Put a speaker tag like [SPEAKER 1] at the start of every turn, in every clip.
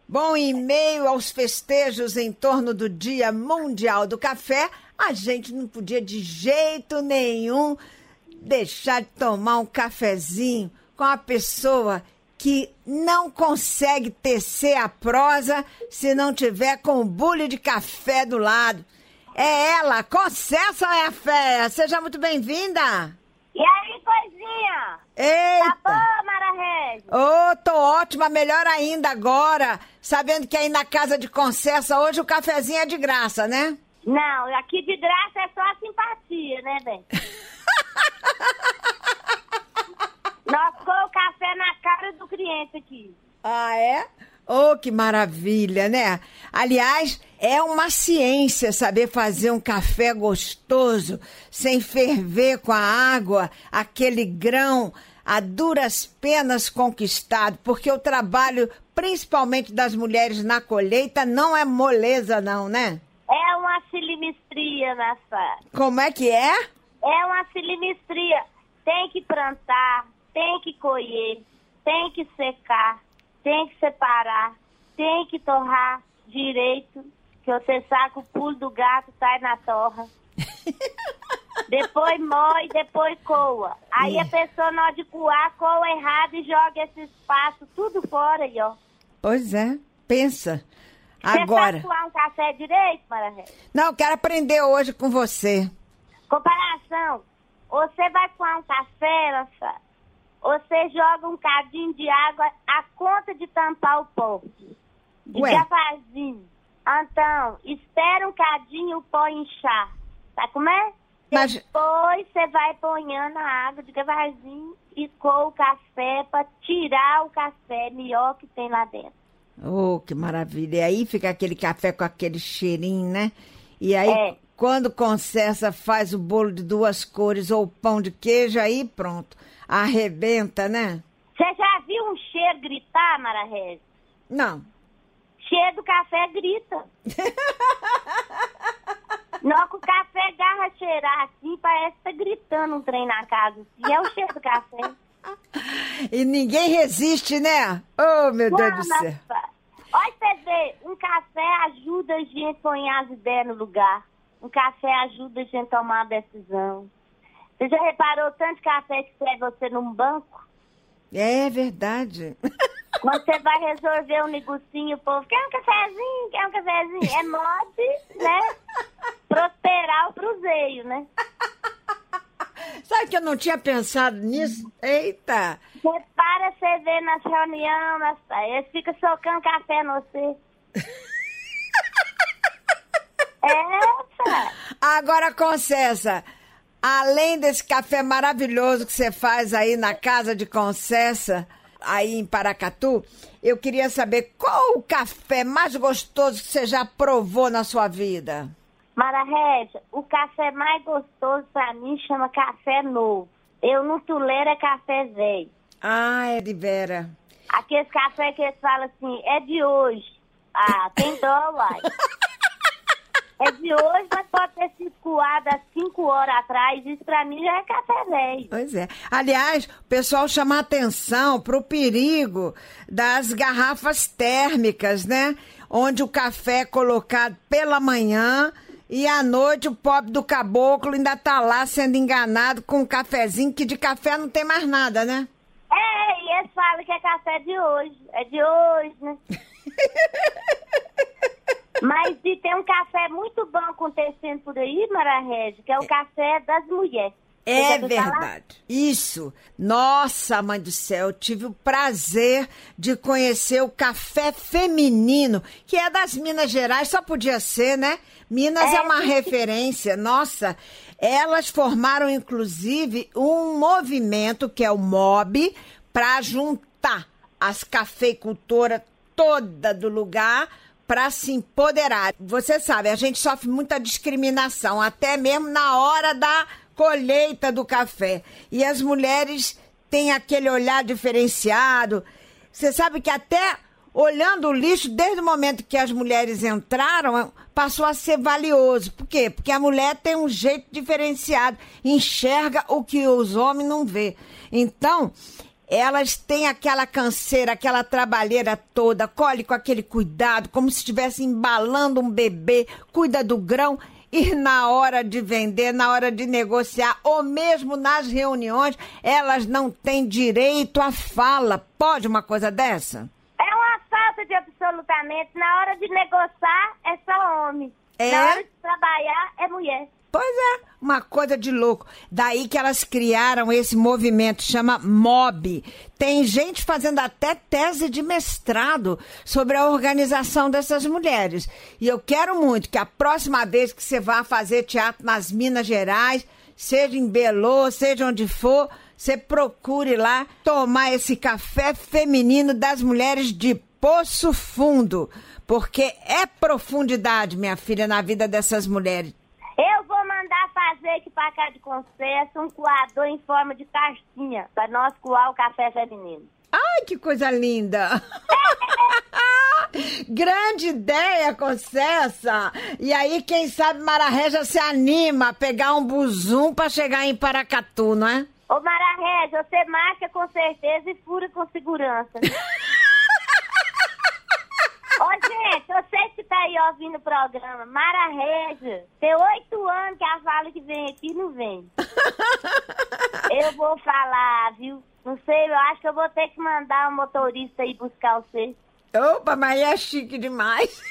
[SPEAKER 1] Bom, em meio aos festejos em torno do Dia Mundial do Café, a gente não podia de jeito nenhum deixar de tomar um cafezinho com a pessoa que não consegue tecer a prosa se não tiver com o bule de café do lado. É ela, Concessa Maia Fé. Seja muito bem-vinda.
[SPEAKER 2] E aí, coisinha?
[SPEAKER 1] Eita!
[SPEAKER 2] Tá boa, Mara Regis?
[SPEAKER 1] Tô ótima, melhor ainda agora, sabendo que aí na casa de Concessa hoje o cafezinho é de graça, né?
[SPEAKER 2] Não, aqui de graça é só a simpatia, né, bem? Nós pôr o café na cara do cliente aqui.
[SPEAKER 1] Ah, é? Oh, que maravilha, né? Aliás, é uma ciência saber fazer um café gostoso, sem ferver com a água, aquele grão a duras penas conquistado, porque o trabalho, principalmente das mulheres na colheita, não é moleza não, né?
[SPEAKER 2] É uma filimistria, nessa.
[SPEAKER 1] Como é que é?
[SPEAKER 2] É uma filimistria. Tem que plantar, tem que colher, tem que secar, tem que separar, tem que torrar direito, que você saca o pulo do gato, sai na torra. Depois moe, depois coa. Aí a pessoa, na hora de coar, coa errado e joga esse espaço tudo fora aí, ó.
[SPEAKER 1] Pois é, pensa.
[SPEAKER 2] Você
[SPEAKER 1] Agora.
[SPEAKER 2] sabe coar um café direito, Mara?
[SPEAKER 1] Não, eu quero aprender hoje com você.
[SPEAKER 2] Comparação. Você vai coar um café, Rafa, você joga um cadinho de água a conta de tampar o pó. Devagarzinho. Então, espera um cadinho o pó inchar. Tá como é?
[SPEAKER 1] Mas...
[SPEAKER 2] Depois você vai ponhando a água devagarzinho e coa o café para tirar o café melhor que tem lá dentro.
[SPEAKER 1] Oh, que maravilha. E aí fica aquele café com aquele cheirinho, né? E aí, quando Concessa faz o bolo de 2 cores ou o pão de queijo, aí pronto. Arrebenta, né?
[SPEAKER 2] Você já viu um cheiro gritar, Mara Regis?
[SPEAKER 1] Não.
[SPEAKER 2] Cheiro do café grita. Não, que o café agarra a cheirar assim, parece que tá gritando um trem na casa. Assim. É o cheiro do café.
[SPEAKER 1] E ninguém resiste, né? Oh, meu Deus do céu.
[SPEAKER 2] Olha você ver, um café ajuda a gente a pôr as ideias no lugar. Um café ajuda a gente a tomar uma decisão. Você já reparou tanto café que serve você num banco?
[SPEAKER 1] É verdade.
[SPEAKER 2] Quando você vai resolver um negocinho, o povo quer um cafezinho, quer um cafezinho. É modo, né? Prosperar o cruzeiro, né?
[SPEAKER 1] Sabe que eu não tinha pensado nisso? Eita!
[SPEAKER 2] Você para, você vê nas reuniões, eles ficam socando café no você.
[SPEAKER 1] Agora, Concessa, além desse café maravilhoso que você faz aí na casa de Concessa, aí em Paracatu, eu queria saber qual o café mais gostoso que você já provou na sua vida?
[SPEAKER 2] Mara Regis, o café mais gostoso pra mim chama café novo. Eu não tolero café velho.
[SPEAKER 1] Ah, é de vera.
[SPEAKER 2] Aqueles café que eles falam assim, é de hoje. Ah, tem dó, uai. É de hoje, mas pode ter sido coado há 5 horas atrás. Isso pra mim já é café velho.
[SPEAKER 1] Pois é. Aliás, o pessoal chama a atenção pro perigo das garrafas térmicas, né? Onde o café é colocado pela manhã e à noite o pobre do caboclo ainda tá lá sendo enganado com um cafezinho, que de café não tem mais nada, né?
[SPEAKER 2] E eles falam que é café de hoje. É de hoje, né? Mas e tem um café muito bom acontecendo por aí, Mara Regis, que é o café das mulheres.
[SPEAKER 1] É verdade. Isso. Nossa, mãe do céu, eu tive o prazer de conhecer o café feminino, que é das Minas Gerais, só podia ser, né? Minas é uma referência. Nossa, elas formaram, inclusive, um movimento, que é o MOB, para juntar as cafeicultoras toda do lugar para se empoderar. Você sabe, a gente sofre muita discriminação, até mesmo na hora da colheita do café. E as mulheres têm aquele olhar diferenciado. Você sabe que até olhando o lixo, desde o momento que as mulheres entraram, passou a ser valioso. Por quê? Porque a mulher tem um jeito diferenciado, enxerga o que os homens não vê. Então, elas têm aquela canseira, aquela trabalheira toda, colhe com aquele cuidado, como se estivesse embalando um bebê, cuida do grão. E na hora de vender, na hora de negociar, ou mesmo nas reuniões, elas não têm direito à fala. Pode uma coisa dessa?
[SPEAKER 2] É uma falta de absolutamente. Na hora de negociar, é só homem.
[SPEAKER 1] É?
[SPEAKER 2] Na hora de trabalhar, é mulher.
[SPEAKER 1] Pois é, uma coisa de louco. Daí que elas criaram esse movimento, chama MOB. Tem gente fazendo até tese de mestrado sobre a organização dessas mulheres. E eu quero muito que a próxima vez que você vá fazer teatro nas Minas Gerais, seja em Belô, seja onde for, você procure lá tomar esse café feminino das mulheres de Poço Fundo. Porque é profundidade, minha filha, na vida dessas mulheres.
[SPEAKER 2] Eu vou mandar fazer aqui pra cá de Conceição um coador em forma de caixinha pra nós coar o café feminino.
[SPEAKER 1] Ai, que coisa linda! Grande ideia, Concessa! E aí, quem sabe Mara Régia se anima a pegar um buzum pra chegar em Paracatu, não é?
[SPEAKER 2] Ô, Mara Régia, você marca com certeza e fura com segurança. Ô, gente, você que tá aí ouvindo o programa, Mara Régia, tem 8 anos que ela fala que vem aqui e não vem. Eu vou falar, viu? Não sei, eu acho que eu vou ter que mandar um motorista aí buscar você.
[SPEAKER 1] Opa, mas é chique demais.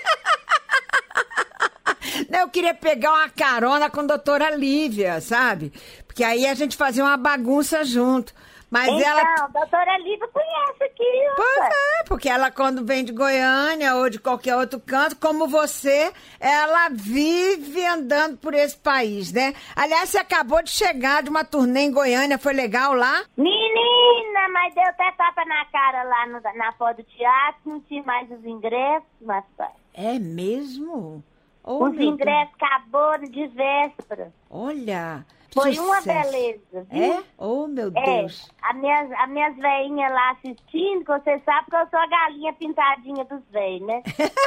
[SPEAKER 1] Eu queria pegar uma carona com a doutora Lívia, sabe? Porque aí a gente fazia uma bagunça junto. Mas
[SPEAKER 2] então,
[SPEAKER 1] ela...
[SPEAKER 2] doutora Lívia conhece aqui, ó.
[SPEAKER 1] Pois é, porque ela quando vem de Goiânia ou de qualquer outro canto, como você, ela vive andando por esse país, né? Aliás, você acabou de chegar de uma turnê em Goiânia, foi legal lá?
[SPEAKER 2] Menina, mas deu até tapa na cara lá na foto do teatro, não tinha mais os ingressos, mas pai.
[SPEAKER 1] É mesmo? Oh,
[SPEAKER 2] os ingressos acabou de véspera.
[SPEAKER 1] Olha...
[SPEAKER 2] Foi
[SPEAKER 1] sucesso.
[SPEAKER 2] Uma beleza, viu?
[SPEAKER 1] É? Oh, meu Deus.
[SPEAKER 2] As minhas veinhas lá assistindo, que você sabe que eu sou a galinha pintadinha dos velhos, né?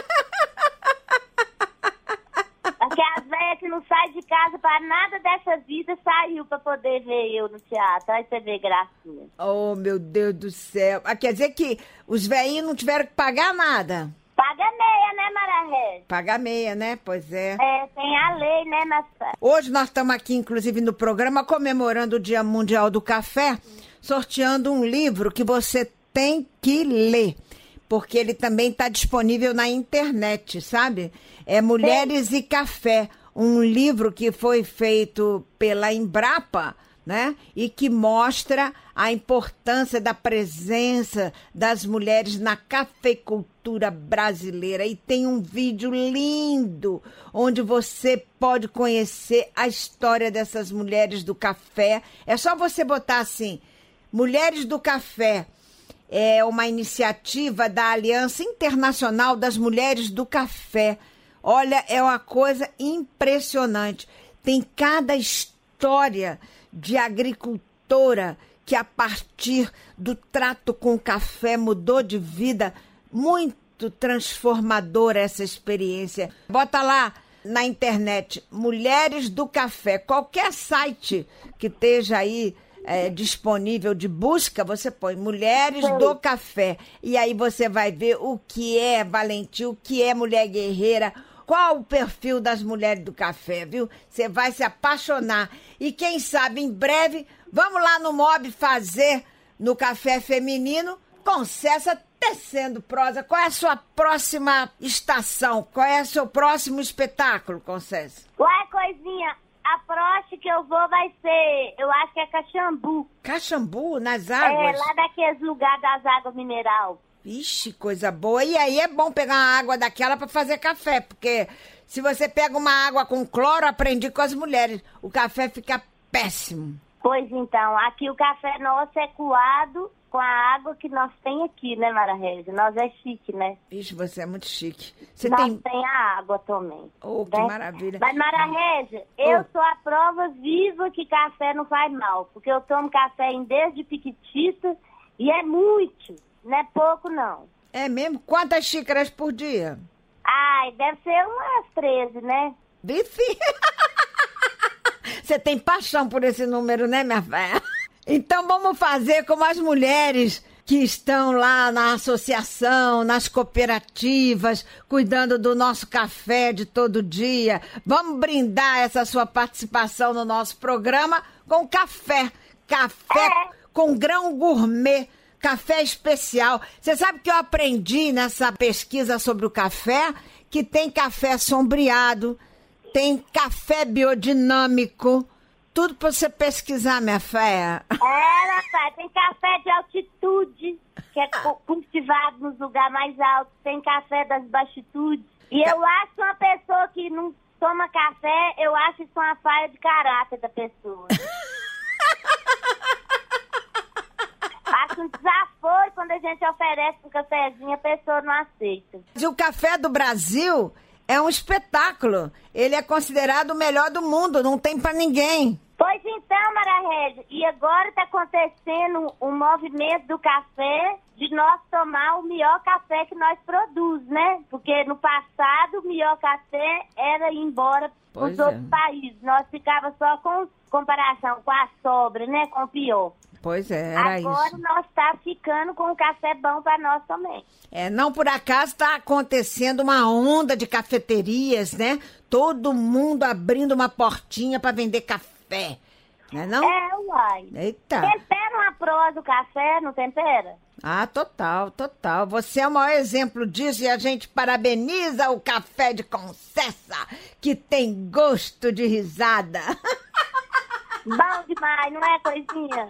[SPEAKER 2] Porque as velhas que não saem de casa para nada dessa vida saiu para poder ver eu no teatro. Aí você vê gracinha.
[SPEAKER 1] Oh, meu Deus do céu. Quer dizer que os velhinhos não tiveram que pagar nada?
[SPEAKER 2] Paga meia, né, Mara Régia?
[SPEAKER 1] Paga meia, né? Pois é.
[SPEAKER 2] É, tem a lei, né, Massa?
[SPEAKER 1] Hoje nós estamos aqui, inclusive, no programa, comemorando o Dia Mundial do Café, sorteando um livro que você tem que ler, porque ele também está disponível na internet, sabe? É Mulheres e Café, um livro que foi feito pela Embrapa, né? E que mostra a importância da presença das mulheres na cafeicultura brasileira. E tem um vídeo lindo onde você pode conhecer a história dessas mulheres do café. É só você botar assim, Mulheres do Café. É uma iniciativa da Aliança Internacional das Mulheres do Café. Olha, é uma coisa impressionante. Tem cada história de agricultora que a partir do trato com o café mudou de vida. Muito transformadora essa experiência. Bota lá na internet, Mulheres do Café. Qualquer site que esteja aí disponível de busca, você põe Mulheres do Café. E aí você vai ver o que é valentia, o que é mulher guerreira, qual o perfil das mulheres do café, viu? Você vai se apaixonar. E quem sabe, em breve, vamos lá no MOB fazer no Café Feminino, Concessa tecendo prosa. Qual é a sua próxima estação? Qual é o seu próximo espetáculo, Concessa?
[SPEAKER 2] Ué, coisinha, a próxima que eu vou vai ser, eu acho que é Caxambu.
[SPEAKER 1] Caxambu, nas águas?
[SPEAKER 2] É, lá daqueles lugares das águas mineral.
[SPEAKER 1] Ixi, coisa boa. E aí é bom pegar uma água daquela para fazer café, porque se você pega uma água com cloro, aprendi com as mulheres, o café fica péssimo.
[SPEAKER 2] Pois então, aqui o café nosso é coado com a água que nós tem aqui, né, Mara Régia? Nós é chique, né?
[SPEAKER 1] Ixi, você é muito chique.
[SPEAKER 2] Nós tem a água também.
[SPEAKER 1] Oh, que maravilha.
[SPEAKER 2] Mas, Mara Régia, eu sou a prova viva que café não faz mal, porque eu tomo café desde piquitita e é muito. Não é pouco, não.
[SPEAKER 1] É mesmo? Quantas xícaras por dia?
[SPEAKER 2] Ai, deve ser umas 13, né?
[SPEAKER 1] Bife! Você tem paixão por esse número, né, minha velha? Então vamos fazer como as mulheres que estão lá na associação, nas cooperativas, cuidando do nosso café de todo dia. Vamos brindar essa sua participação no nosso programa com café. Café com grão gourmet, café especial. Você sabe que eu aprendi nessa pesquisa sobre o café que tem café sombreado, tem café biodinâmico, tudo para você pesquisar, minha fé.
[SPEAKER 2] Rapaz, tem café de altitude, que é cultivado nos lugares mais altos, tem café das baixitudes. E eu acho que uma pessoa que não toma café, eu acho isso uma falha de caráter da pessoa. Acho um desaforo quando a gente oferece um cafezinho, a pessoa não aceita.
[SPEAKER 1] E o café do Brasil é um espetáculo. Ele é considerado o melhor do mundo, não tem pra ninguém.
[SPEAKER 2] Pois então, Mara Régia, e agora está acontecendo um movimento do café de nós tomar o melhor café que nós produzimos, né? Porque no passado o melhor café era ir embora para os outros países. Nós ficava só com comparação com a sobra, né? Com o pior.
[SPEAKER 1] Pois é, era isso.
[SPEAKER 2] Agora nós está ficando com um café bom para nós também.
[SPEAKER 1] Não por acaso está acontecendo uma onda de cafeterias, né? Todo mundo abrindo uma portinha para vender café, né não?
[SPEAKER 2] Uai.
[SPEAKER 1] Eita.
[SPEAKER 2] Tempera uma prosa o café, não tempera?
[SPEAKER 1] Ah, total. Você é o maior exemplo disso e a gente parabeniza o café de Concessa, que tem gosto de risada.
[SPEAKER 2] Bom demais, não é, coisinha?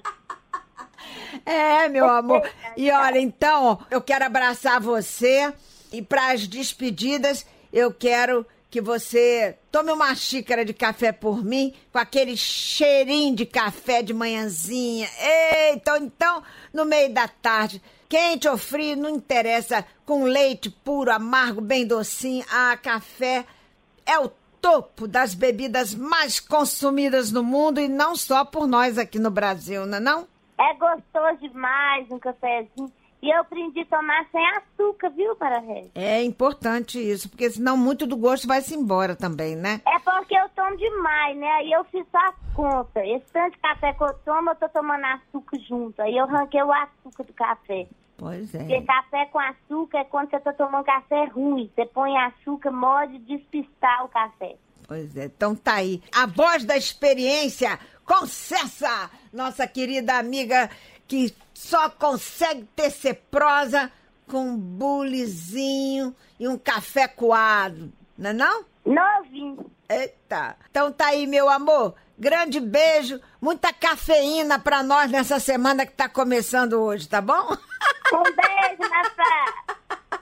[SPEAKER 1] Meu amor. E olha, então, eu quero abraçar você e para as despedidas, eu quero que você tome uma xícara de café por mim, com aquele cheirinho de café de manhãzinha. Eita, então, no meio da tarde, quente ou frio, não interessa, com leite puro, amargo, bem docinho. Café é o topo das bebidas mais consumidas no mundo e não só por nós aqui no Brasil, não é não?
[SPEAKER 2] É gostoso demais um cafezinho. E eu aprendi a tomar sem açúcar, viu, Mara Régia?
[SPEAKER 1] É importante isso, porque senão muito do gosto vai-se embora também, né?
[SPEAKER 2] É porque eu tomo demais, né? Aí eu fiz só as contas. Esse tanto de café que eu tomo, eu tô tomando açúcar junto. Aí eu ranquei o açúcar do café.
[SPEAKER 1] Pois é.
[SPEAKER 2] Porque café com açúcar é quando você tá tomando café ruim. Você põe açúcar, pode despistar o café.
[SPEAKER 1] Pois é, então tá aí. A voz da experiência, Concessa, nossa querida amiga que só consegue tecer prosa com um bulizinho e um café coado, não é não?
[SPEAKER 2] Novinho.
[SPEAKER 1] Eita. Então tá aí, meu amor. Grande beijo, muita cafeína pra nós nessa semana que tá começando hoje, tá bom?
[SPEAKER 2] Um beijo, Nassá.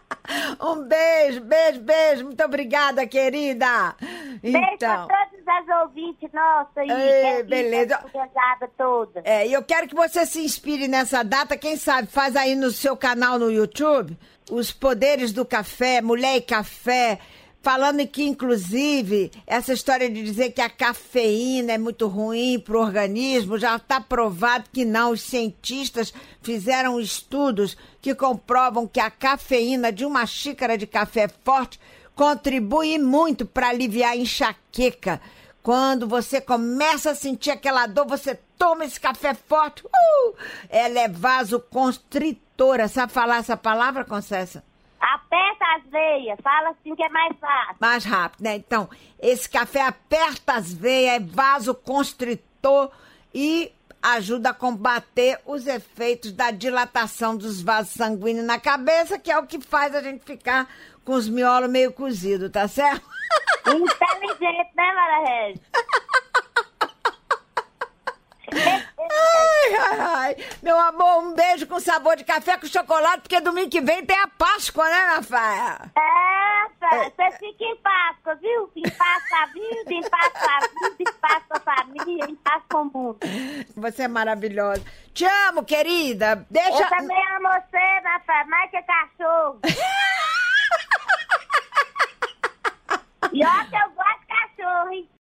[SPEAKER 1] Um beijo. Muito obrigada, querida.
[SPEAKER 2] Beijo pra todos as ouvintes nossas aí.
[SPEAKER 1] Beleza.
[SPEAKER 2] Toda.
[SPEAKER 1] E eu quero que você se inspire nessa data. Quem sabe faz aí no seu canal no YouTube Os Poderes do Café, Mulher e Café, falando que, inclusive, essa história de dizer que a cafeína é muito ruim para o organismo, já está provado que não. Os cientistas fizeram estudos que comprovam que a cafeína de uma xícara de café forte contribui muito para aliviar a enxaqueca. Quando você começa a sentir aquela dor, você toma esse café forte. Ela é vasoconstritora. Sabe falar essa palavra, Concessa?
[SPEAKER 2] Aperta as veias, fala assim que é mais fácil.
[SPEAKER 1] Mais rápido, né? Então, esse café aperta as veias, é vasoconstritor e ajuda a combater os efeitos da dilatação dos vasos sanguíneos na cabeça, que é o que faz a gente ficar com os miolos meio cozidos, tá certo?
[SPEAKER 2] Inteligente, né, Mara Régia?
[SPEAKER 1] Ai, meu amor, um beijo com sabor de café com chocolate, porque domingo que vem tem a Páscoa, né, minha filha?
[SPEAKER 2] Você fica em Páscoa, viu? Em paz com a vida, em paz com a vida, em paz com a família, em paz com o mundo.
[SPEAKER 1] Você é maravilhosa. Te amo, querida. Deixa...
[SPEAKER 2] Eu também amo você, minha filha, mais que cachorro. E olha que eu gosto de cachorro, hein?